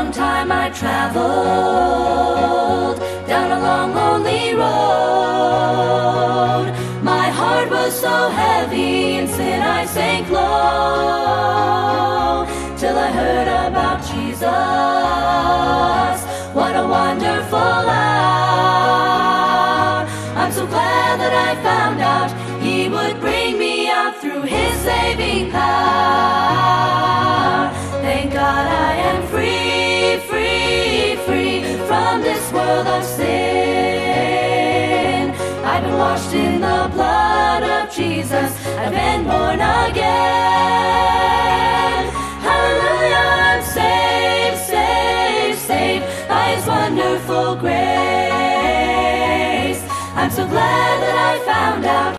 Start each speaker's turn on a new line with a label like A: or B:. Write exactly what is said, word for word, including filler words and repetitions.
A: long time I traveled down a long lonely road. My heart was so heavy, in sin I sank low, till I heard about Jesus. What a wonderful hour. I'm so glad that I found out He would bring me out through His saving power. Thank God I am free, free, free from this world of sin. I've been washed in the blood of Jesus. I've been born again. Hallelujah, I'm saved, saved, saved by His wonderful grace. I'm so glad that I found out